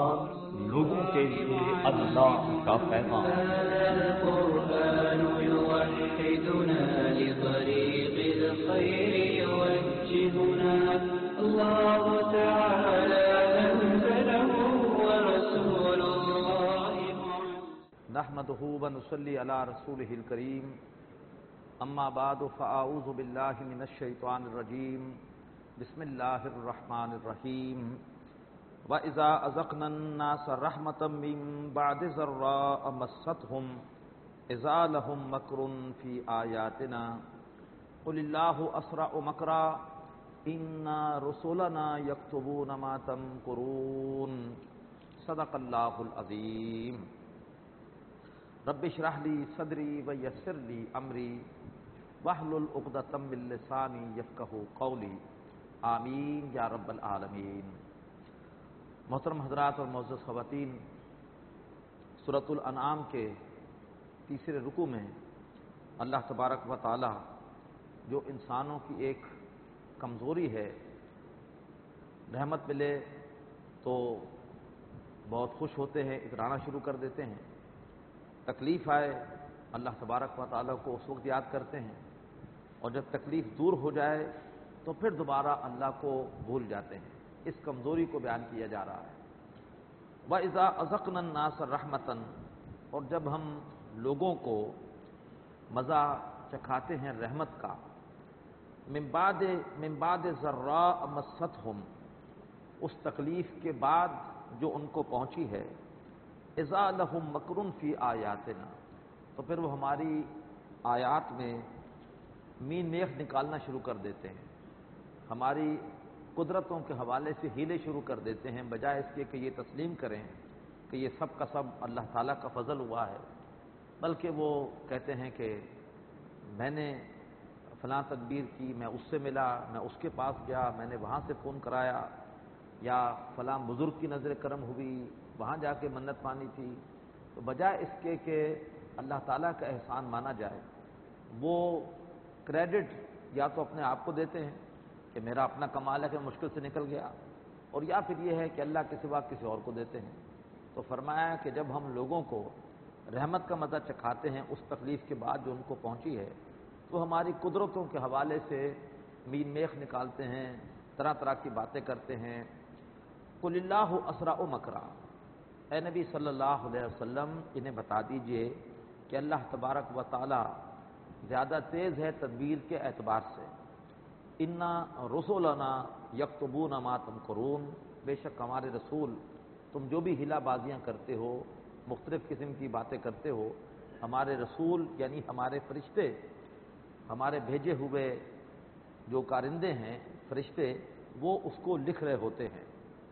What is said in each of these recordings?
قرآن لوگوں کے لیے اللہ کا پیغام۔ القرآن يوحدنا لطريق الخير يوجهنا الله تعالى أنزله ورسول الله نحمده ونصلي على رسوله الكريم اما بعد فاعوذ بالله من الشيطان الرجيم بسم الله الرحمن الرحيم وَإِذَا أَذَقْنَا النَّاسَ رَحْمَةً مِّن بَعْدِ ضَرَّاءٍ مَّسَّتْهُمْ إِذَا لَهُم مَّكْرٌ فِي آيَاتِنَا قُلِ اللَّهُ أَسْرَعُ مَكْرًا إِنَّ رُسُلَنَا يَكْتُبُونَ مَا تَمْكُرُونَ صدق اللہ العظیم۔ رب اشرح لي صدری ويسر لي امری واحلل عقدۃ من لسانی یفقهوا قولی آمین یا رب العالمین۔ محترم حضرات اور معزز خواتین، سورۃ الانعام کے تیسرے رکوع میں اللہ تبارک و تعالی جو انسانوں کی ایک کمزوری ہے، رحمت ملے تو بہت خوش ہوتے ہیں، اکرانا شروع کر دیتے ہیں، تکلیف آئے اللہ تبارک و تعالی کو اس وقت یاد کرتے ہیں، اور جب تکلیف دور ہو جائے تو پھر دوبارہ اللہ کو بھول جاتے ہیں۔ اس کمزوری کو بیان کیا جا رہا ہے۔ وَإِذَا أَذَقْنَا النَّاسَ رَحْمَةً، اور جب ہم لوگوں کو مزہ چکھاتے ہیں رحمت کا، من بعد ضراء مَسَّتْهُمْ، اس تکلیف کے بعد جو ان کو پہنچی ہے، اذا لہم مکر فی آیاتنا، تو پھر وہ ہماری آیات میں مین میخ نکالنا شروع کر دیتے ہیں، ہماری قدرتوں کے حوالے سے ہیلے شروع کر دیتے ہیں، بجائے اس کے کہ یہ تسلیم کریں کہ یہ سب کا سب اللہ تعالیٰ کا فضل ہوا ہے، بلکہ وہ کہتے ہیں کہ میں نے فلاں تدبیر کی، میں اس سے ملا، میں اس کے پاس گیا، میں نے وہاں سے فون کرایا، یا فلاں بزرگ کی نظر کرم ہوئی، وہاں جا کے منت مانی تھی، تو بجائے اس کے کہ اللہ تعالیٰ کا احسان مانا جائے، وہ کریڈٹ یا تو اپنے آپ کو دیتے ہیں کہ میرا اپنا کمال ہے کہ مشکل سے نکل گیا، اور یا پھر یہ ہے کہ اللہ کے سوا کسی اور کو دیتے ہیں۔ تو فرمایا کہ جب ہم لوگوں کو رحمت کا مزہ چکھاتے ہیں اس تکلیف کے بعد جو ان کو پہنچی ہے، تو ہماری قدرتوں کے حوالے سے مین میخ نکالتے ہیں، طرح طرح کی باتیں کرتے ہیں۔ قُلِ اللَّهُ أَسْرَعُ مَكْرًا، اے نبی صلی اللہ علیہ وسلم انہیں بتا دیجئے کہ اللہ تبارک و تعالی زیادہ تیز ہے تدبیر کے اعتبار سے۔ اِنَّا رُسُلَنَا يَكْتُبُونَ مَا تَمْكُرُونَ، بے شک ہمارے رسول تم جو بھی ہلا بازیاں کرتے ہو، مختلف قسم کی باتیں کرتے ہو، ہمارے رسول یعنی ہمارے فرشتے، ہمارے بھیجے ہوئے جو کارندے ہیں فرشتے، وہ اس کو لکھ رہے ہوتے ہیں۔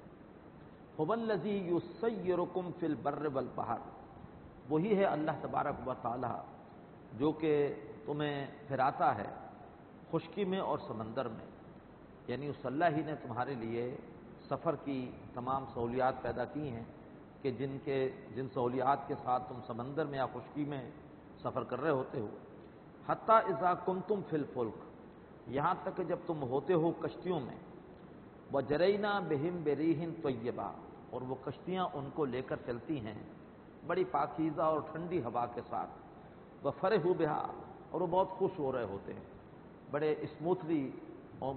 هُوَ الَّذِي يُسَيِّرُكُمْ فِي الْبَرِّ وَالْبَحْرِ، وہی ہے اللہ تبارک و تعالی جو کہ تمہیں پھراتا ہے خشکی میں اور سمندر میں، یعنی اس اللہ ہی نے تمہارے لیے سفر کی تمام سہولیات پیدا کی ہیں کہ جن سہولیات کے ساتھ تم سمندر میں یا خشکی میں سفر کر رہے ہوتے ہو۔ حتیٰ اذا کنتم فی الفلک، یہاں تک کہ جب تم ہوتے ہو کشتیوں میں، وجرینا بہم بریح طیبہ، اور وہ کشتیاں ان کو لے کر چلتی ہیں بڑی پاکیزہ اور ٹھنڈی ہوا کے ساتھ، وفرحوا بہا، اور وہ بہت خوش ہو رہے ہوتے ہیں، بڑے اسموتھلی اور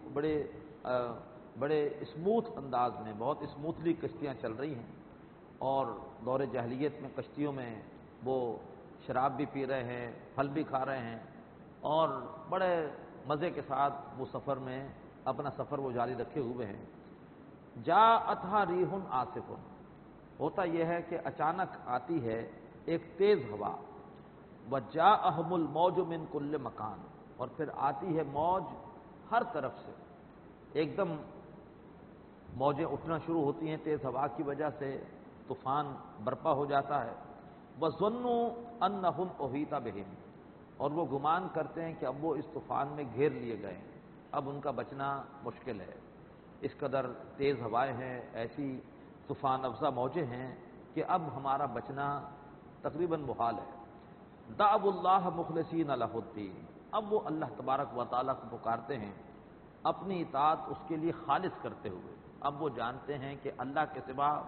بڑے اسموتھ انداز میں، بہت اسموتھلی کشتیاں چل رہی ہیں، اور دور جاہلیت میں کشتیوں میں وہ شراب بھی پی رہے ہیں، پھل بھی کھا رہے ہیں، اور بڑے مزے کے ساتھ وہ سفر میں اپنا سفر وہ جاری رکھے ہوئے ہیں۔ جاءتھا ریح عاصف، ہوتا یہ ہے کہ اچانک آتی ہے ایک تیز ہوا، وجاءہم الموج من کل مکان، اور پھر آتی ہے موج ہر طرف سے، ایک دم موجیں اٹھنا شروع ہوتی ہیں تیز ہوا کی وجہ سے، طوفان برپا ہو جاتا ہے۔ وَظَنُّوا أَنَّهُمْ أُحِيطَ بِهِمْ، اور وہ گمان کرتے ہیں کہ اب وہ اس طوفان میں گھیر لیے گئے ہیں، اب ان کا بچنا مشکل ہے، اس قدر تیز ہوائیں ہیں، ایسی طوفان افزا موجیں ہیں کہ اب ہمارا بچنا تقریباً محال ہے۔ دعوا اللہ مخلصین لہ الدین، اب وہ اللہ تبارک و تعالیٰ کو پکارتے ہیں اپنی اطاعت اس کے لیے خالص کرتے ہوئے، اب وہ جانتے ہیں کہ اللہ کے سوا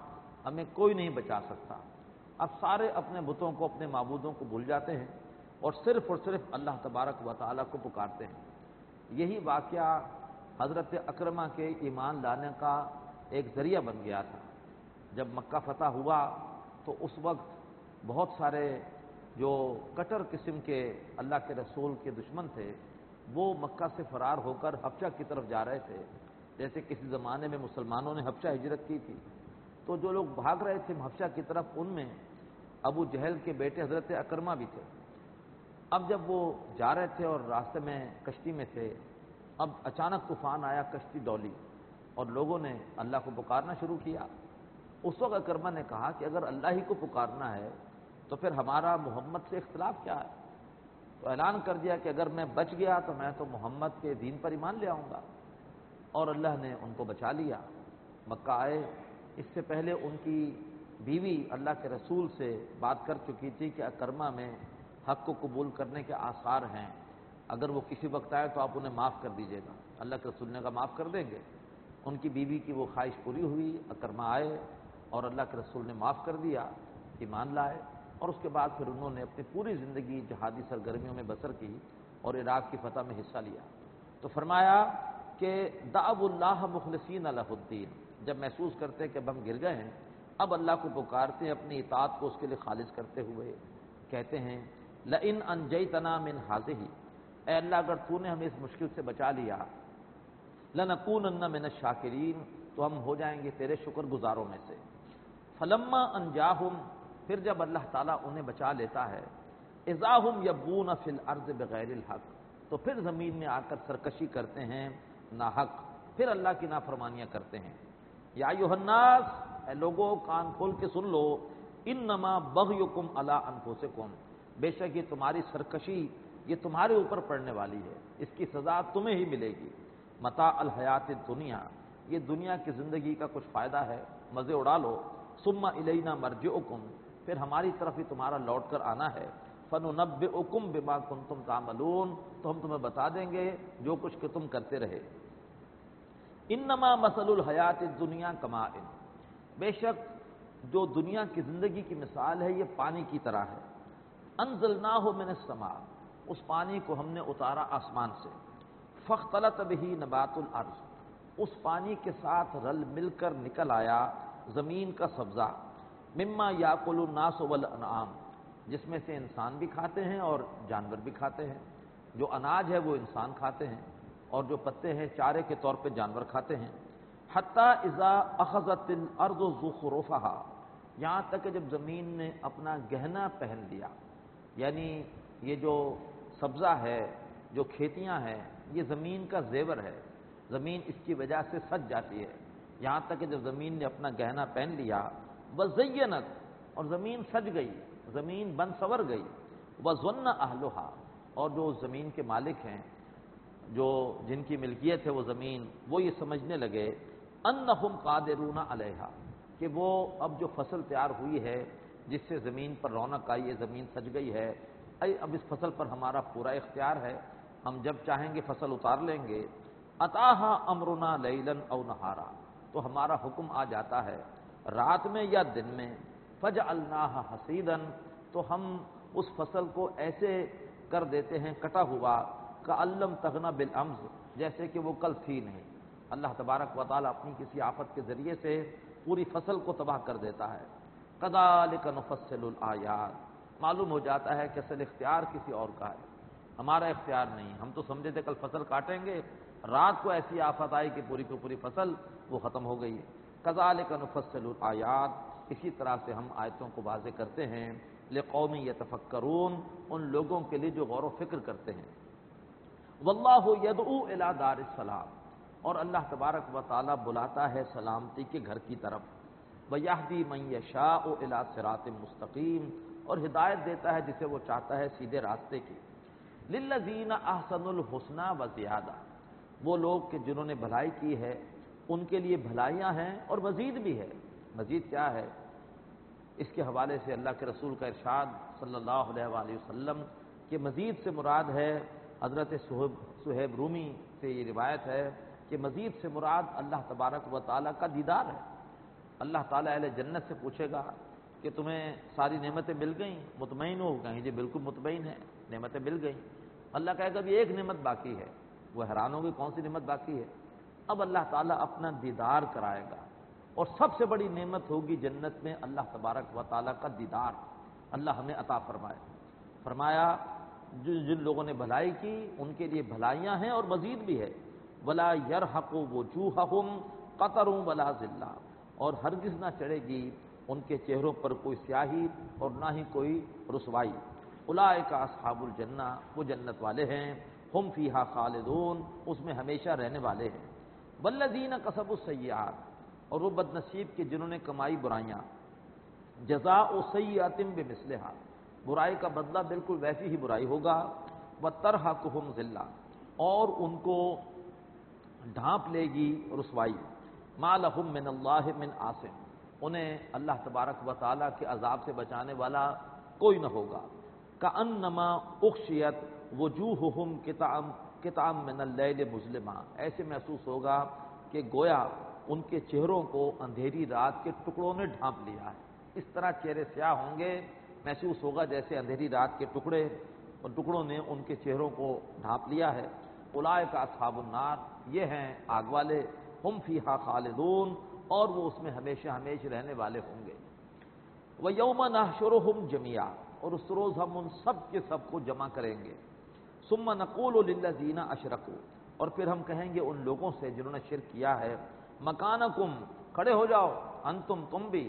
ہمیں کوئی نہیں بچا سکتا۔ اب سارے اپنے بتوں کو، اپنے معبودوں کو بھول جاتے ہیں اور صرف اللہ تبارک و تعالیٰ کو پکارتے ہیں۔ یہی واقعہ حضرت اکرمہ کے ایمان لانے کا ایک ذریعہ بن گیا تھا۔ جب مکہ فتح ہوا تو اس وقت بہت سارے جو کٹر قسم کے اللہ کے رسول کے دشمن تھے وہ مکہ سے فرار ہو کر حبشہ کی طرف جا رہے تھے۔ جیسے کسی زمانے میں مسلمانوں نے حبشہ ہجرت کی تھی، تو جو لوگ بھاگ رہے تھے حبشہ کی طرف ان میں ابو جہل کے بیٹے حضرت اکرمہ بھی تھے۔ اب جب وہ جا رہے تھے اور راستے میں کشتی میں تھے، اب اچانک طوفان آیا، کشتی ڈولی اور لوگوں نے اللہ کو پکارنا شروع کیا۔ اس وقت اکرمہ نے کہا کہ اگر اللہ ہی کو پکارنا ہے تو پھر ہمارا محمد سے اختلاف کیا ہے؟ تو اعلان کر دیا کہ اگر میں بچ گیا تو میں تو محمد کے دین پر ایمان لے آؤں گا، اور اللہ نے ان کو بچا لیا۔ مکہ آئے، اس سے پہلے ان کی بیوی اللہ کے رسول سے بات کر چکی تھی کہ اکرمہ میں حق کو قبول کرنے کے آثار ہیں، اگر وہ کسی وقت آئے تو آپ انہیں معاف کر دیجیے گا۔ اللہ کے رسول نے کہا معاف کر دیں گے۔ ان کی بیوی کی وہ خواہش پوری ہوئی، اکرمہ آئے اور اللہ کے رسول نے معاف کر دیا، ایمان لائے، اور اس کے بعد پھر انہوں نے اپنی پوری زندگی جہادی سرگرمیوں میں بسر کی اور عراق کی فتح میں حصہ لیا۔ تو فرمایا کہ دعوا اللہ مخلصین لہ الدین، جب محسوس کرتے کہ اب ہم گر گئے ہیں، اب اللہ کو پکارتے ہیں اپنی اطاعت کو اس کے لیے خالص کرتے ہوئے، کہتے ہیں لئن انجیتنا من ہذہ، اے اللہ اگر تو نے ہمیں اس مشکل سے بچا لیا، لنکونن من الشاکرین، تو ہم ہو جائیں گے تیرے شکر گزاروں میں سے۔ فلما انجاہم، پھر جب اللہ تعالیٰ انہیں بچا لیتا ہے، اذا ہم یبغون فی الارض بغیر الحق، تو پھر زمین میں آ کر سرکشی کرتے ہیں ناحق، پھر اللہ کی نافرمانیاں کرتے ہیں۔ یا ایھا الناس، اے لوگو کان کھول کے سن لو، انما بغیکم علی انفسکم، بے شک یہ تمہاری سرکشی یہ تمہارے اوپر پڑنے والی ہے، اس کی سزا تمہیں ہی ملے گی۔ متاع الحیات الدنیا، یہ دنیا کی زندگی کا کچھ فائدہ ہے، مزے اڑا لو۔ ثم الینا مرجعکم، پھر ہماری طرف ہی تمہارا لوٹ کر آنا ہے۔ فننبئکم بما کنتم تعملون، تو ہم تمہیں بتا دیں گے جو کچھ کہ تم کرتے رہے۔ انما مثل الحیات الدنیا کماء، بے شک جو دنیا کی زندگی کی مثال ہے یہ پانی کی طرح ہے۔ انزلناہ من السماء، اس پانی کو ہم نے اتارا آسمان سے۔ فاختلط بہ نبات الارض، اس پانی کے ساتھ رل مل کر نکل آیا زمین کا سبزہ۔ مما یاکل الناس والانعام، جس میں سے انسان بھی کھاتے ہیں اور جانور بھی کھاتے ہیں۔ جو اناج ہے وہ انسان کھاتے ہیں اور جو پتے ہیں چارے کے طور پہ جانور کھاتے ہیں۔ حتی اذا اخذت الارض زخرفها، یہاں تک کہ جب زمین نے اپنا گہنا پہن لیا، یعنی یہ جو سبزہ ہے، جو کھیتیاں ہیں، یہ زمین کا زیور ہے، زمین اس کی وجہ سے سج جاتی ہے۔ یہاں تک کہ جب زمین نے اپنا گہنا پہن لیا، وزینت، اور زمین سج گئی، زمین بن سور گئی، وظن اہلھا، اور جو زمین کے مالک ہیں، جو جن کی ملکیت ہے وہ زمین، وہ یہ سمجھنے لگے انہم قادرون علیہا، کہ وہ اب جو فصل تیار ہوئی ہے جس سے زمین پر رونق آئی ہے، زمین سج گئی ہے، اب اس فصل پر ہمارا پورا اختیار ہے، ہم جب چاہیں گے فصل اتار لیں گے۔ اتاہا امرنا لیلا او نہارا، تو ہمارا حکم آ جاتا ہے رات میں یا دن میں۔ فجعلناہا حصیدا، تو ہم اس فصل کو ایسے کر دیتے ہیں کٹا ہوا، کأن لم تغن بالامس، جیسے کہ وہ کل تھی نہیں۔ اللہ تبارک و تعالیٰ اپنی کسی آفت کے ذریعے سے پوری فصل کو تباہ کر دیتا ہے۔ کذالک نفصل الآیات، معلوم ہو جاتا ہے کہ اصل اختیار کسی اور کا ہے، ہمارا اختیار نہیں۔ ہم تو سمجھے تھے کل فصل کاٹیں گے، رات کو ایسی آفت آئی کہ پوری کی پوری فصل وہ ختم ہو گئی۔ کذالک نفصل الآیات، اسی طرح سے ہم آیتوں کو واضح کرتے ہیں، لقوم یتفکرون، ان لوگوں کے لیے جو غور و فکر کرتے ہیں۔ واللہ یدعو الی دار السلام، اور اللہ تبارک و تعالیٰ بلاتا ہے سلامتی کے گھر کی طرف۔ ویہدی من یشاء الی صراط مستقیم، اور ہدایت دیتا ہے جسے وہ چاہتا ہے سیدھے راستے کی۔ للذین احسنوا الحسنی وزیادہ، وہ لوگ کہ جنہوں نے بھلائی کی ہے ان کے لیے بھلائیاں ہیں اور مزید بھی ہے۔ مزید کیا ہے؟ اس کے حوالے سے اللہ کے رسول کا ارشاد صلی اللہ علیہ وآلہ وسلم کہ مزید سے مراد ہے، حضرت صہیب رومی سے یہ روایت ہے کہ مزید سے مراد اللہ تبارک و تعالیٰ کا دیدار ہے۔ اللہ تعالیٰ اہل جنت سے پوچھے گا کہ تمہیں ساری نعمتیں مل گئیں؟ مطمئن ہو؟ کہیں جی بالکل مطمئن ہے، نعمتیں مل گئیں۔ اللہ کہے گا ابھی ایک نعمت باقی ہے۔ وہ حیران ہوگی کون سی نعمت باقی ہے؟ اب اللہ تعالیٰ اپنا دیدار کرائے گا، اور سب سے بڑی نعمت ہوگی جنت میں اللہ تبارک و تعالیٰ کا دیدار۔ اللہ ہمیں عطا فرمائے۔ فرمایا جن لوگوں نے بھلائی کی ان کے لیے بھلائیاں ہیں اور مزید بھی ہے۔ ولا یرحق وجوہہم قطر ولا ذلہ، اور ہرگز نہ چڑھے گی ان کے چہروں پر کوئی سیاہی اور نہ ہی کوئی رسوائی۔ اولئک اصحاب الجنہ، وہ جنت والے ہیں، ہم فیہا خالدون، اس میں ہمیشہ رہنے والے ہیں۔ والذین کسبوا السیئات، اور وہ بد نصیب کے جنہوں نے کمائی برائیاں، جزاء سیئۃ بمثلھا، برائی کا بدلہ بالکل ویسی ہی برائی ہوگا۔ وترہقہم ذلہ، اور ان کو ڈھانپ لے گی رسوائی۔ ما لہم من اللہ من عاصم، انہیں اللہ تبارک و تعالیٰ کے عذاب سے بچانے والا کوئی نہ ہوگا۔ کأنما اغشیت وجوہہم قطعا من اللیل مظلما، ایسے محسوس ہوگا کہ گویا ان کے چہروں کو اندھیری رات کے ٹکڑوں نے ڈھانپ لیا ہے۔ اس طرح چہرے سیاہ ہوں گے، محسوس ہوگا جیسے اندھیری رات کے ٹکڑوں نے ان کے چہروں کو ڈھانپ لیا ہے۔ اولئک اصحاب النار، یہ ہیں آگ والے، ہم فیہا خالدون، اور وہ اس میں ہمیشہ ہمیشہ رہنے والے ہوں گے۔ وَيَوْمَ نَحْشُرُهُمْ جَمِيعًا، اور اس روز ہم ان سب کے سب کو جمع کریں گے۔ ثُمَّ نَقُولُ لِلَّذِينَ أَشْرَكُوا، اور پھر ہم کہیں گے ان لوگوں سے جنہوں نے شرک کیا ہے، مکانکم، کھڑے ہو جاؤ، انتم، تم بھی،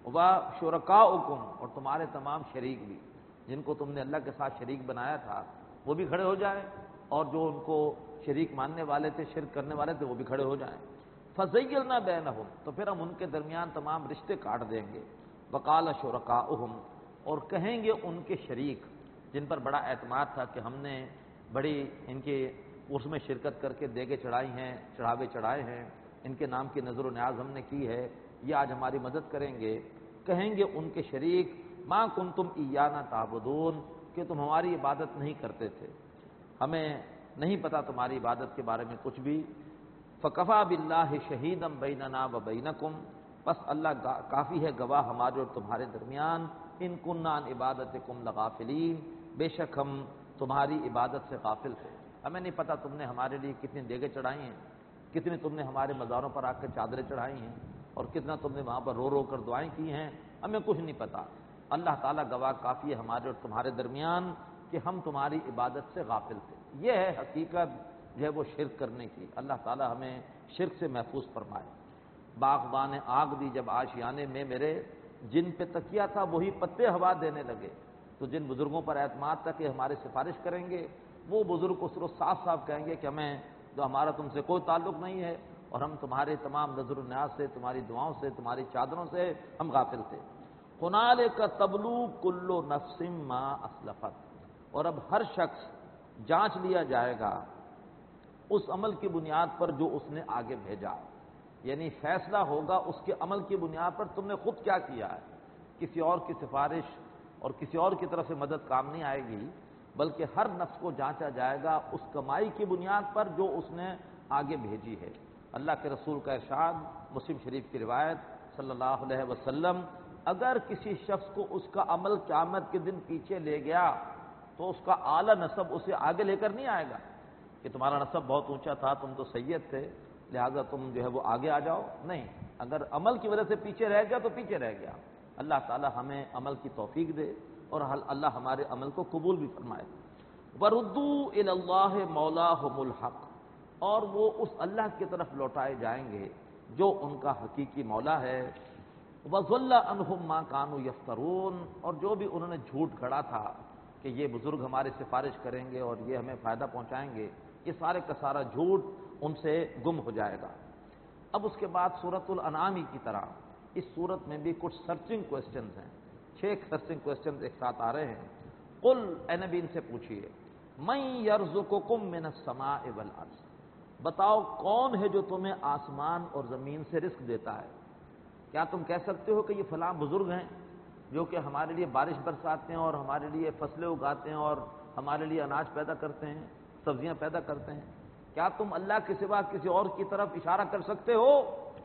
وشرکاؤکم، اور تمہارے تمام شریک بھی، جن کو تم نے اللہ کے ساتھ شریک بنایا تھا وہ بھی کھڑے ہو جائیں، اور جو ان کو شریک ماننے والے تھے، شرک کرنے والے تھے، وہ بھی کھڑے ہو جائیں۔ فَزَيَّلْنَا بَيْنَهُمْ، تو پھر ہم ان کے درمیان تمام رشتے کاٹ دیں گے۔ وَقَالَ شُرَكَاؤُهُمْ، اور کہیں گے ان کے شریک جن پر بڑا اعتماد تھا کہ ہم نے بڑی ان کے عرس میں شرکت کر کے دیگیں چڑھائی ہیں، چڑھاوے چڑھائے ہیں، ان کے نام کی نظر و نیاز ہم نے کی ہے، یہ آج ہماری مدد کریں گے۔ کہیں گے ان کے شریک ما کنتم ایانا تعبدون، کہ تم ہماری عبادت نہیں کرتے تھے، ہمیں نہیں پتا تمہاری عبادت کے بارے میں کچھ بھی۔ فکفا باللہ شہیدا بیننا وبینکم، بس اللہ کافی ہے گواہ ہمارے اور تمہارے درمیان، ان کننا عن عبادتکم لغافلین، بے شک ہم تمہاری عبادت سے غافل تھے، ہمیں نہیں پتا تم نے ہمارے لیے کتنی دیگیں چڑھائی ہیں، کتنی تم نے ہمارے مزاروں پر آ کر چادریں چڑھائی ہیں، اور کتنا تم نے وہاں پر رو رو کر دعائیں کی ہیں، ہمیں کچھ نہیں پتا۔ اللہ تعالیٰ گواہ کافی ہے ہمارے اور تمہارے درمیان کہ ہم تمہاری عبادت سے غافل تھے۔ یہ ہے حقیقت جو ہے وہ شرک کرنے کی، اللہ تعالیٰ ہمیں شرک سے محفوظ فرمائے۔ باغبان آگ دی جب آشیانے میں میرے، جن پہ تکیہ تھا وہی پتے ہوا دینے لگے، تو جن بزرگوں پر اعتماد تھا کہ ہمارے سفارش کریں گے، وہ بزرگ کو صرف صاف صاف کہیں گے کہ ہمیں جو ہمارا تم سے کوئی تعلق نہیں ہے، اور ہم تمہارے تمام نظر و نیاز سے، تمہاری دعاؤں سے، تمہاری چادروں سے ہم غافل تھے۔ ہنالک تبلو کل نفس ما اسلفت، اور اب ہر شخص جانچ لیا جائے گا اس عمل کی بنیاد پر جو اس نے آگے بھیجا، یعنی فیصلہ ہوگا اس کے عمل کی بنیاد پر تم نے خود کیا کیا ہے۔ کسی اور کی سفارش اور کسی اور کی طرف سے مدد کام نہیں آئے گی، بلکہ ہر نفس کو جانچا جائے گا اس کمائی کی بنیاد پر جو اس نے آگے بھیجی ہے۔ اللہ کے رسول کا ارشاد، مسلم شریف کی روایت، صلی اللہ علیہ وسلم، اگر کسی شخص کو اس کا عمل قیامت کے دن پیچھے لے گیا تو اس کا اعلیٰ نسب اسے آگے لے کر نہیں آئے گا کہ تمہارا نسب بہت اونچا تھا، تم تو سید تھے، لہذا تم جو ہے وہ آگے آ جاؤ، نہیں، اگر عمل کی وجہ سے پیچھے رہ گیا تو پیچھے رہ گیا۔ اللہ تعالی ہمیں عمل کی توفیق دے اور اللہ ہمارے عمل کو قبول بھی فرمائے۔ وَرُدُّوا إِلَى اللَّهِ مَوْلَاهُمُ الْحَقِّ، اور وہ اس اللہ کی طرف لوٹائے جائیں گے جو ان کا حقیقی مولا ہے۔ وَضَلَّ عَنْهُمْ مَا كَانُوا يَفْتَرُونَ، اور جو بھی انہوں نے جھوٹ گھڑا تھا کہ یہ بزرگ ہماری سفارش کریں گے اور یہ ہمیں فائدہ پہنچائیں گے، یہ سارے کا سارا جھوٹ ان سے گم ہو جائے گا۔ اب اس کے بعد سورۃ الانعام کی طرح اس سورت میں بھی کچھ سرچنگ کوسچنز ہیں، 6 سرچنگ کوسچنز ایک ساتھ آ رہے ہیں۔ قل، اے نبی ان سے پوچھیے، من یرزقکم من السماء والارض، بتاؤ کون ہے جو تمہیں آسمان اور زمین سے رزق دیتا ہے؟ کیا تم کہہ سکتے ہو کہ یہ فلاں بزرگ ہیں جو کہ ہمارے لیے بارش برساتے ہیں اور ہمارے لیے فصلیں اگاتے ہیں اور ہمارے لیے اناج پیدا کرتے ہیں، سبزیاں پیدا کرتے ہیں؟ کیا تم اللہ کے سوا کسی اور کی طرف اشارہ کر سکتے ہو؟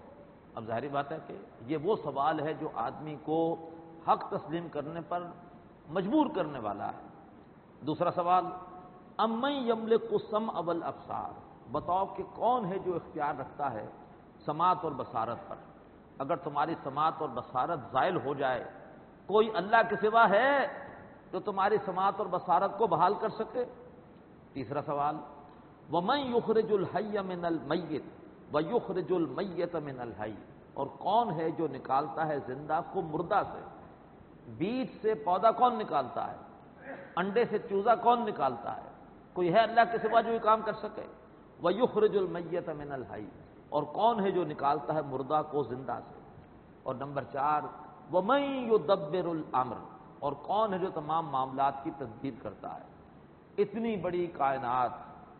اب ظاہری بات ہے کہ یہ وہ سوال ہے جو آدمی کو حق تسلیم کرنے پر مجبور کرنے والا ہے۔ دوسرا سوال، امن یملک السمع والابصار، بتاؤ کہ کون ہے جو اختیار رکھتا ہے سماعت اور بصارت پر؟ اگر تمہاری سماعت اور بصارت زائل ہو جائے، کوئی اللہ کے سوا ہے جو تمہاری سماعت اور بصارت کو بحال کر سکے؟ تیسرا سوال، وَمَن يُخْرِجُ الْحَيَّ مِنَ الْمَيِّتِ وَيُخْرِجُ الْمَيِّتَ مِنَ الْحَيِّ، اور کون ہے جو نکالتا ہے زندہ کو مردہ سے؟ بیج سے پودا کون نکالتا ہے؟ انڈے سے چوزا کون نکالتا ہے؟ کوئی ہے اللہ کے سوا جو یہ کام کر سکے؟ وَيُخْرِجُ الْمَيِّتَ مِنَ الْحَيِّ، اور کون ہے جو نکالتا ہے مردہ کو زندہ سے؟ اور نمبر 4، وَمَن يُدَبِّرُ الْأَمْرَ، اور کون ہے جو تمام معاملات کی تدبیر کرتا ہے؟ اتنی بڑی کائنات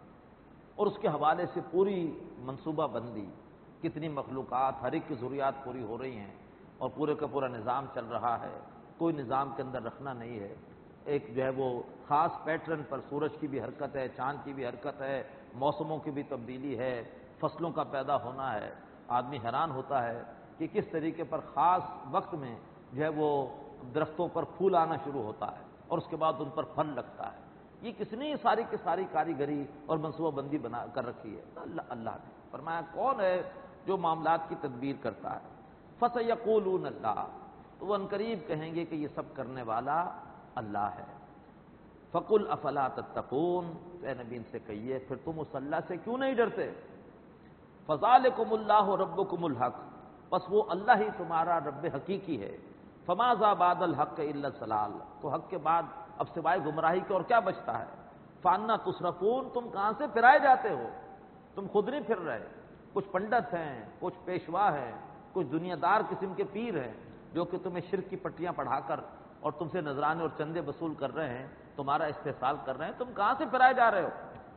اور اس کے حوالے سے پوری منصوبہ بندی، کتنی مخلوقات، ہر ایک کی ضروریات پوری ہو رہی ہیں اور پورے کا پورا نظام چل رہا ہے، کوئی نظام کے اندر رکھنا نہیں ہے۔ ایک جو ہے وہ خاص پیٹرن پر سورج کی بھی حرکت ہے، چاند کی بھی حرکت ہے، موسموں کی بھی تبدیلی ہے، فصلوں کا پیدا ہونا ہے۔ آدمی حیران ہوتا ہے کہ کس طریقے پر خاص وقت میں جو ہے وہ درختوں پر پھول آنا شروع ہوتا ہے اور اس کے بعد ان پر پھل لگتا ہے۔ یہ کس نے ساری کی ساری کاریگری اور منصوبہ بندی بنا کر رکھی ہے؟ اللہ نے فرمایا کون ہے جو معاملات کی تدبیر کرتا ہے؟ فَسَيَقُولُونَ اللَّهُ، تو وہ عنقریب کہیں گے کہ یہ سب کرنے والا اللہ ہے۔ فَقُلْ أَفَلَا تَتَّقُونَ، تو اے نبی ان سے کہیے پھر تم اس اللہ سے کیوں نہیں ڈرتے؟ فَذَلِكُمُ اللَّهُ رَبُّكُمُ الْحَقُّ، بس وہ اللہ ہی تمہارا رب حقیقی ہے۔ فَمَاذَا بَعْدَ الْحَقِّ إِلَّا الضَّلَالُ، تو حق کے بعد اب سوائے گمراہی کے اور کیا بچتا ہے؟ فَأَنَّىٰ تُصْرَفُونَ، تم کہاں سے پھرائے جاتے ہو؟ تم خود نہیں پھر رہے، کچھ پنڈت ہیں، کچھ پیشوا ہیں، کچھ دنیا دار قسم کے پیر ہیں جو کہ تمہیں شرک کی پٹیاں پڑھا کر اور تم سے نذرانے اور چندے وصول کر رہے ہیں، تمہارا استحصال کر رہے ہیں، تم کہاں سے پھرائے جا رہے ہو؟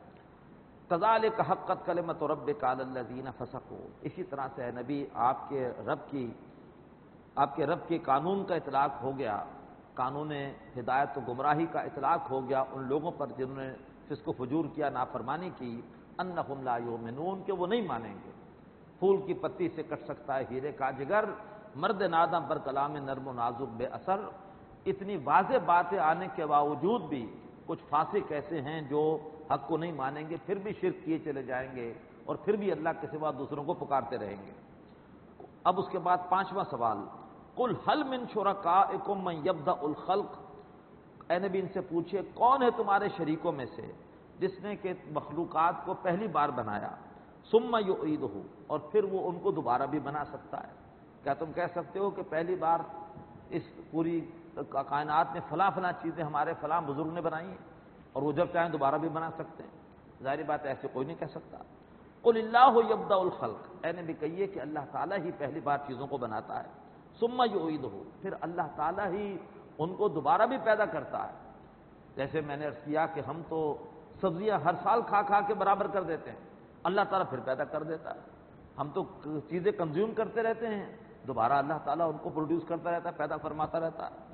کذالک حقت کلمۃ ربک علی الذین فسقوا، اسی طرح سے ہے نبی آپ کے رب کے قانون کا اطلاق ہو گیا، قانون ہدایت و گمراہی کا اطلاق ہو گیا ان لوگوں پر جنہوں نے فسق و فجور کیا، نافرمانی کی، انہم لا یؤمنون، کہ وہ نہیں مانیں گے۔ پھول کی پتی سے کٹ سکتا ہے ہیرے کا جگر، مرد نادم پر کلام نرم و نازک بے اثر۔ اتنی واضح باتیں آنے کے باوجود بھی کچھ فاسق ایسے ہیں جو حق کو نہیں مانیں گے، پھر بھی شرک کیے چلے جائیں گے اور پھر بھی اللہ کے سوا دوسروں کو پکارتے رہیں گے۔ اب اس کے بعد 5واں سوال، قل هل من شرکائکم من یبدأ الخلق، اے نبی ان سے پوچھئے کون ہے تمہارے شریکوں میں سے جس نے کہ مخلوقات کو پہلی بار بنایا، ثم یعیدہ، اور پھر وہ ان کو دوبارہ بھی بنا سکتا ہے؟ کیا تم کہہ سکتے ہو کہ پہلی بار اس پوری کائنات میں فلاں فلاں چیزیں ہمارے فلاں بزرگ نے بنائی ہیں اور وہ جب چاہیں دوبارہ بھی بنا سکتے ہیں؟ ظاہری بات ایسے کوئی نہیں کہہ سکتا۔ قل اللہ یبدأ الخلق، اے نبی کہیے کہ اللہ تعالیٰ ہی پہلی بار چیزوں کو بناتا ہے، ثم یعیدہ، پھر اللہ تعالیٰ ہی ان کو دوبارہ بھی پیدا کرتا ہے۔ جیسے میں نے عرض کیا کہ ہم تو سبزیاں ہر سال کھا کھا کے برابر کر دیتے ہیں، اللہ تعالیٰ پھر پیدا کر دیتا ہے۔ ہم تو چیزیں کنزیوم کرتے رہتے ہیں، دوبارہ اللہ تعالیٰ ان کو پروڈیوس کرتا رہتا ہے، پیدا فرماتا رہتا ہے۔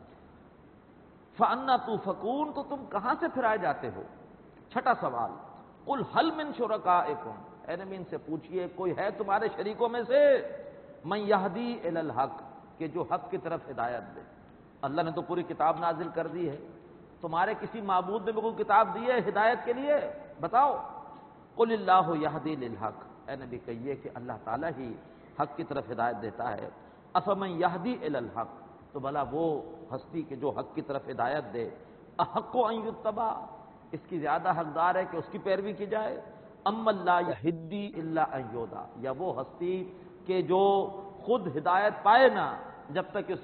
فَأَنَّىٰ تُؤْفَكُونَ، تو تم کہاں سے پھرائے جاتے ہو؟ 6واں سوال، قُلْ هَلْ مِن شُرَكَائِكُمْ، اے نبی ان سے پوچھئے کوئی ہے تمہارے شریکوں میں سے مَن يَهْدِي إِلَى الْحَقِّ، کہ جو حق کی طرف ہدایت دے؟ اللہ نے تو پوری کتاب نازل کر دی ہے، تمہارے کسی معبود نے بھی کوئی کتاب دی ہے ہدایت کے لیے؟ بتاؤ۔ قُلِ اللَّهُ يَهْدِي لِلْحَقِّ، اے نبی کہیے کہ اللہ تعالیٰ ہی حق کی طرف ہدایت دیتا ہے۔ أَفَمَن يَهْدِي إِلَى الْحَقِّ، تو بھلا وہ ہستی کہ جو حق کی طرف ہدایت دے، أَحَقُّ أَن يُتَّبَعَ، اس کی زیادہ حقدار ہے کہ اس کی پیروی کی جائے، أَمَّن لَّا يَهْدِي إِلَّا أَن يُهْدَىٰ، یا وہ ہستی کہ جو خود ہدایت پائے نہ جب تک کہ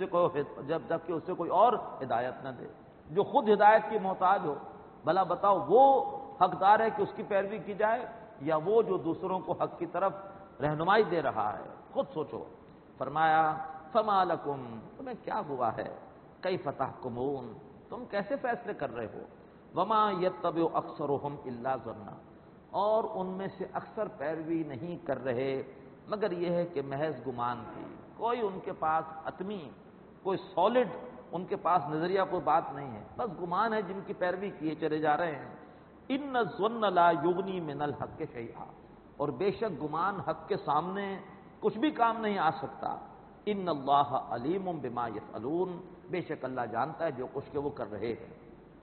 اسے کوئی اور ہدایت نہ دے، جو خود ہدایت کی محتاج ہو، بھلا بتاؤ وہ حقدار ہے کہ اس کی پیروی کی جائے یا وہ جو دوسروں کو حق کی طرف رہنمائی دے رہا ہے؟ خود سوچو۔ فرمایا فما لکم، تمہیں کیا ہوا ہے، کیف تحکمون، تم کیسے فیصلے کر رہے ہو؟ وما یتبع اکثرهم الا ظنا، اور ان میں سے اکثر پیروی نہیں کر رہے مگر یہ ہے کہ محض گمان کی، کوئی ان کے پاس حتمی، کوئی سالڈ ان کے پاس نظریہ، کوئی بات نہیں ہے، بس گمان ہے جن کی پیروی کیے چلے جا رہے ہیں۔ ان الظن لا یغنی من الحق شیئا، اور بے شک گمان حق کے سامنے کچھ بھی کام نہیں آ سکتا۔ ان اللہ علیم بما یفعلون، بے شک اللہ جانتا ہے جو کچھ کہ وہ کر رہے ہیں۔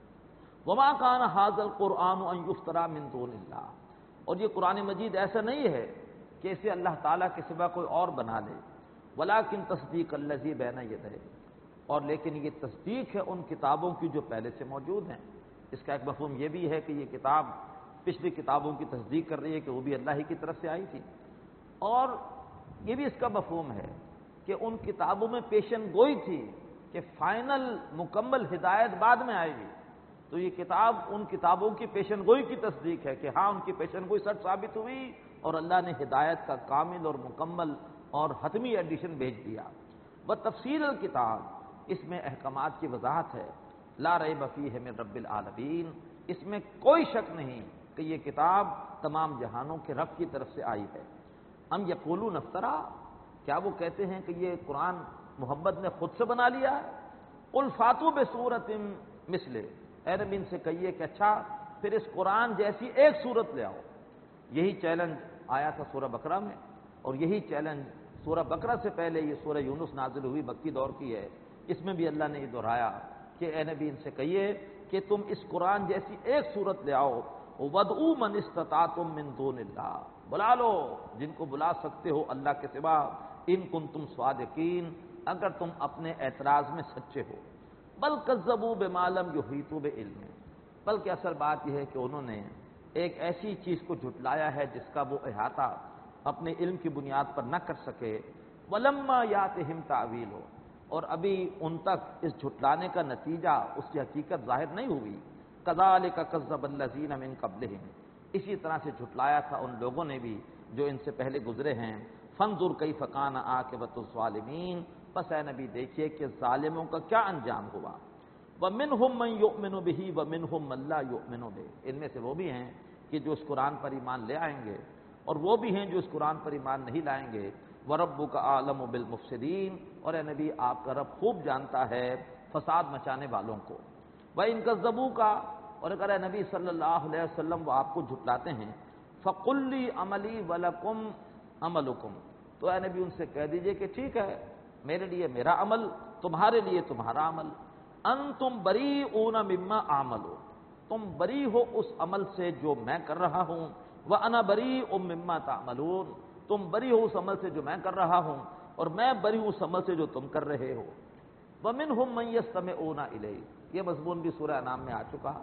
وما کان ھذا القرآن ان یفترى من دون اللہ، اور یہ قرآن مجید ایسا نہیں ہے کہ اسے اللہ تعالیٰ کے سوا کوئی اور بنا لے، ولکن تصدیق الذی بین یدیہ، اور لیکن یہ تصدیق ہے ان کتابوں کی جو پہلے سے موجود ہیں۔ اس کا ایک مفہوم یہ بھی ہے کہ یہ کتاب پچھلی کتابوں کی تصدیق کر رہی ہے کہ وہ بھی اللہ ہی کی طرف سے آئی تھی، اور یہ بھی اس کا مفہوم ہے کہ ان کتابوں میں پیشن گوئی تھی کہ فائنل مکمل ہدایت بعد میں آئے گی، تو یہ کتاب ان کتابوں کی پیشن گوئی کی تصدیق ہے کہ ہاں ان کی پیشن گوئی سچ ثابت ہوئی اور اللہ نے ہدایت کا کامل اور مکمل اور حتمی ایڈیشن بھیج دیا۔ وتفصیل الکتاب، اس میں احکامات کی وضاحت ہے۔ لا ریب فیہ من رب العالمین، اس میں کوئی شک نہیں کہ یہ کتاب تمام جہانوں کے رب کی طرف سے آئی ہے۔ ام یقولون افترا، کیا وہ کہتے ہیں کہ یہ قرآن محمد نے خود سے بنا لیا ہے؟ قل فاتوا بسورۃ مثلہ، اے نبی ان سے کہیے کہ اچھا پھر اس قرآن جیسی ایک سورت لے آؤ۔ یہی چیلنج آیا تھا سورہ بقرہ میں، اور یہی چیلنج سورہ بقرہ سے پہلے یہ سورہ یونس نازل ہوئی، مکی دور کی ہے، اس میں بھی اللہ نے یہ دہرایا کہ اے نبی ان سے کہیے کہ تم اس قرآن جیسی ایک سورت لے آؤ، وَادْعُوا مَنِ اسْتَطَعْتُم مِّن دُونِ اللَّہ، بلا لو جن کو بلا سکتے ہو اللہ کے سوا، ان کنتم صادقین، اگر تم اپنے اعتراض میں سچے ہو۔ بل کذبوا بما لم یحیطوا بعلمہ، بلکہ اصل بات یہ ہے کہ انہوں نے ایک ایسی چیز کو جھٹلایا ہے جس کا وہ احاطہ اپنے علم کی بنیاد پر نہ کر سکے۔ وَلَمَّا يَأْتِهِمْ تَأْوِيلُهُ، اور ابھی ان تک اس جھٹلانے کا نتیجہ، اس کی حقیقت ظاہر نہیں ہوئی۔ كَذَلِكَ كَذَّبَ الَّذِينَ مِن قَبْلِهِمْ، اسی طرح سے جھٹلایا تھا ان لوگوں نے بھی جو ان سے پہلے گزرے ہیں۔ فَانظُرْ كَيْفَ كَانَ عَاقِبَةُ الظَّالِمِينَ، بس اے نبی دیکھیے کہ ظالموں کا کیا انجام ہوا۔ وَمِنْهُمْ مَن يُؤْمِنُ بِهِ وَمِنْهُمْ مَن لَّا يُؤْمِنُ بِهِ، ان میں سے وہ بھی ہیں کہ جو اس قرآن پر ایمان لے آئیں گے، اور وہ بھی ہیں جو اس قرآن پر ایمان نہیں لائیں گے۔ وَرَبُّكَ أَعْلَمُ بِالْمُفْسِدِينَ، اور اے نبی آپ کا رب خوب جانتا ہے فساد مچانے والوں کو۔ وَإِن كَذَّبُوكَ، اور اگر اے نبی صلی اللہ علیہ وسلم وہ آپ کو جھٹلاتے ہیں، فَقُل لِّي عَمَلِي وَلَكُمْ عَمَلُكُمْ، تو اے نبی ان سے کہہ دیجئے کہ ٹھیک ہے، میرے لیے میرا عمل، تمہارے لیے تمہارا عمل۔ انتم بریئون مما اعمل، تم بری ہو اس عمل سے جو میں کر رہا ہوں، وانا بریء مما تعملون، تم بری ہو اس عمل سے جو میں کر رہا ہوں، اور میں بری ہوں اس عمل سے جو تم کر رہے ہو۔ ومنہم من یستمعون الیک، یہ مضمون بھی سورہ انعام میں آ چکا۔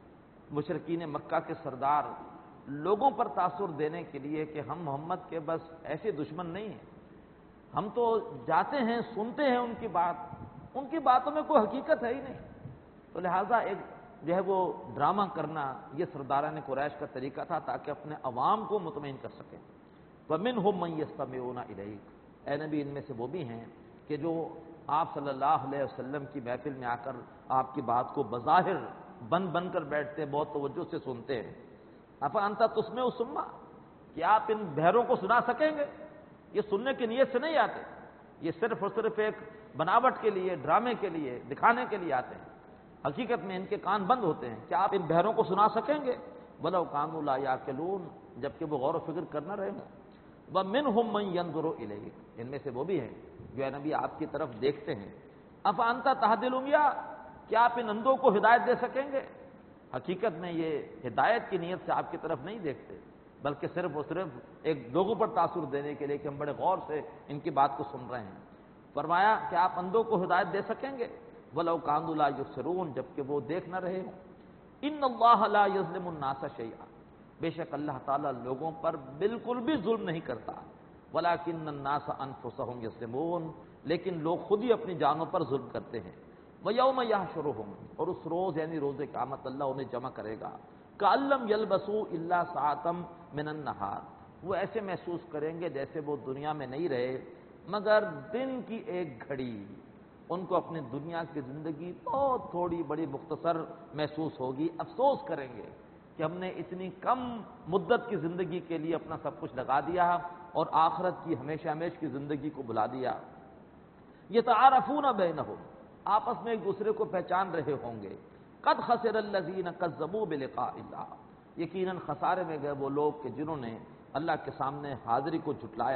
مشرکین مکہ کے سردار لوگوں پر تاثر دینے کے لیے کہ ہم محمد کے بس ایسے دشمن نہیں ہیں، ہم تو جاتے ہیں سنتے ہیں ان کی بات، ان کی باتوں میں کوئی حقیقت ہے ہی نہیں، تو لہٰذا ایک جو ہے وہ ڈرامہ کرنا یہ سرداران قریش کا طریقہ تھا تاکہ اپنے عوام کو مطمئن کر سکیں۔ وَمِنْهُمْ مَن يَسْتَمِعُونَ إِلَيْكَ، اے نبی ان میں سے وہ بھی ہیں کہ جو آپ صلی اللہ علیہ وسلم کی محفل میں آ کر آپ کی بات کو بظاہر بن کر بیٹھتے ہیں، بہت توجہ سے سنتے ہیں۔ أَفَأَنْتَ تُسْمِعُ الصُّمَّ، کہ آپ ان بہروں کو سنا سکیں گے؟ یہ سننے کی نیت سے نہیں آتے، یہ صرف اور صرف ایک بناوٹ کے لیے، ڈرامے کے لیے، دکھانے کے لیے آتے ہیں، حقیقت میں ان کے کان بند ہوتے ہیں۔ کیا آپ ان بہروں کو سنا سکیں گے؟ وَلَوْ كَانُوا لَا يَعْقِلُونَ، جبکہ وہ غور و فکر کر نہ رہے ہوں۔ وَمِنْهُمْ مَن يَنظُرُ إِلَيْكَ، ان میں سے وہ بھی ہیں جو اے نبی آپ کی طرف دیکھتے ہیں۔ أَفَأَنْتَ تَهْدِي الْعُمْيَىٰ، کیا آپ ان اندھوں کو ہدایت دے سکیں گے؟ حقیقت میں یہ ہدایت کی نیت سے آپ کی طرف نہیں دیکھتے، بلکہ صرف اور صرف ایک لوگوں پر تاثر دینے کے لیے کہ ہم بڑے غور سے ان کی بات کو سن رہے ہیں۔ فرمایا کہ آپ اندھوں کو ہدایت دے سکیں گے؟ وَلَوْ كَانُوا لَا يُبْصِرُونَ، جبکہ وہ دیکھ نہ رہے ہوں۔ إِنَّ اللَّهَ لَا يَظْلِمُ النَّاسَ شَيْئًا، بے شک اللہ تعالیٰ لوگوں پر بالکل بھی ظلم نہیں کرتا۔ وَلَكِنَّ النَّاسَ أَنفُسَهُمْ يَظْلِمُونَ، لیکن لوگ خود ہی اپنی جانوں پر ظلم کرتے ہیں۔ وَيَوْمَ يَحْشُرُهُمْ، اور اس روز یعنی روز قیامت اللہ انہیں جمع کرے گا۔ كَأَن لَّمْ يَلْبَثُوا إِلَّا سَاعَةً مِّنَ النَّهَارِ، وہ ایسے محسوس کریں گے جیسے وہ دنیا میں نہیں رہے مگر دن کی ایک گھڑی، ان کو اپنی دنیا کی زندگی بہت تھوڑی بڑی مختصر محسوس ہوگی، افسوس کریں گے کہ ہم نے اتنی کم مدت کی زندگی کے لیے اپنا سب کچھ لگا دیا اور آخرت کی ہمیشہ ہمیشہ کی زندگی کو بلا دیا۔ یتعارفون بینہم، آپس میں ایک دوسرے کو پہچان رہے ہوں گے۔ قد خسر الذین کذبوا بلقاء اللہ، یقیناً خسارے میں گئے وہ لوگ کہ جنہوں نے اللہ کے سامنے حاضری کو جھٹلایا۔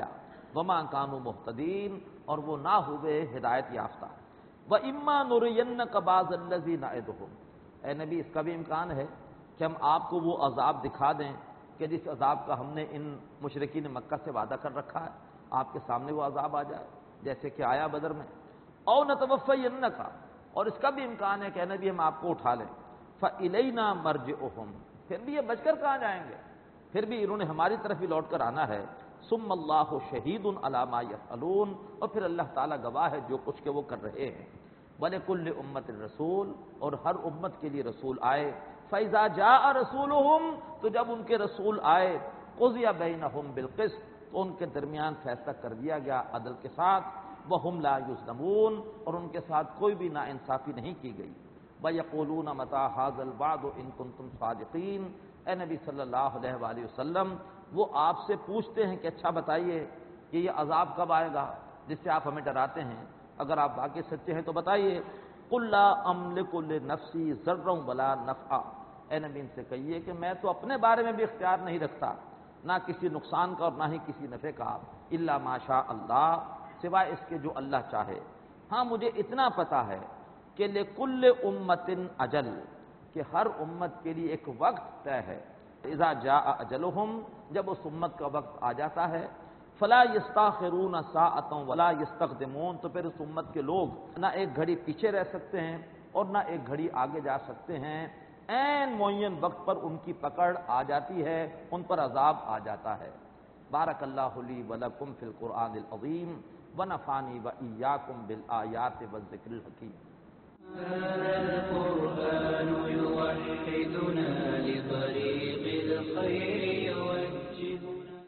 وما کانوا مہتدین، اور وہ نہ ہوئے ہدایت یافتہ۔ وَإِمَّا نُرِيَنَّكَ بَعْضَ الَّذِي نَعِدُهُمْ، اے نبی اس کا بھی امکان ہے کہ ہم آپ کو وہ عذاب دکھا دیں کہ جس عذاب کا ہم نے ان مشرکین مکہ سے وعدہ کر رکھا ہے، آپ کے سامنے وہ عذاب آ جائے جیسے کہ آیا بدر میں۔ اَوْ نَتَوَفَّيَنَّكَ، اور اس کا بھی امکان ہے کہ اے نبی ہم آپ کو اٹھا لیں۔ فَإِلَيْنَا مَرْجِعُهُمْ، پھر بھی یہ بچ کر کہاں جائیں گے، پھر بھی انہوں نے ہماری طرف ہی لوٹ کر آنا ہے۔ ثُمَّ اللَّهُ شَهِيدٌ عَلَىٰ مَا يَفْعَلُونَ، اور پھر اللہ تعالیٰ گواہ ہے جو کچھ کہ وہ کر رہے ہیں۔ وَلِكُلِّ أُمَّةٍ رَسُولٌ، اور ہر امت کے لیے رسول آئے۔ فَإِذَا جَاءَ رَسُولُهُمْ، تو جب ان کے رسول آئے، قُضِيَ بَيْنَهُمْ بِالْقِسْطِ، تو ان کے درمیان فیصلہ کر دیا گیا عدل کے ساتھ۔ وَهُمْ لَا يُظْلَمُونَ، اور ان کے ساتھ کوئی بھی ناانصافی نہیں کی گئی۔ وَيَقُولُونَ مَتَىٰ هَٰذَا الْوَعْدُ إِن كُنتُمْ صَادِقِينَ، اے نبی صلی اللہ علیہ وآلہ وسلم وہ آپ سے پوچھتے ہیں کہ اچھا بتائیے کہ یہ عذاب کب آئے گا جس سے آپ ہمیں ڈراتے ہیں، اگر آپ واقعی سچے ہیں تو بتائیے۔ قُل لَّا أَمْلِكُ لِنَفْسِي ضَرًّا وَلَا نَفْعًا، اے نبی ان سے کہیے کہ میں تو اپنے بارے میں بھی اختیار نہیں رکھتا، نہ کسی نقصان کا اور نہ ہی کسی نفع کا، الا ما شاء اللہ، سوائے اس کے جو اللہ چاہے۔ ہاں مجھے اتنا پتہ ہے کہ لِكُلِّ أُمَّةٍ أَجَلٌ، کہ ہر امت کے لیے ایک وقت طے ہے۔ اذا جاء اجلهم، جب اس امت کا وقت آ جاتا ہے، فلا يستاخرون ساعة ولا يستقدمون، تو پھر اس امت کے لوگ نہ ایک گھڑی پیچھے رہ سکتے ہیں اور نہ ایک گھڑی آگے جا سکتے ہیں، عین معین وقت پر ان کی پکڑ آ جاتی ہے، ان پر عذاب آ جاتا ہے۔ بارک اللہ لی ولکم فی القرآن العظیم ونفعنی وإیاکم بالآیات والذکر الحکیم۔ هذا القرآن يوحدنا لطريق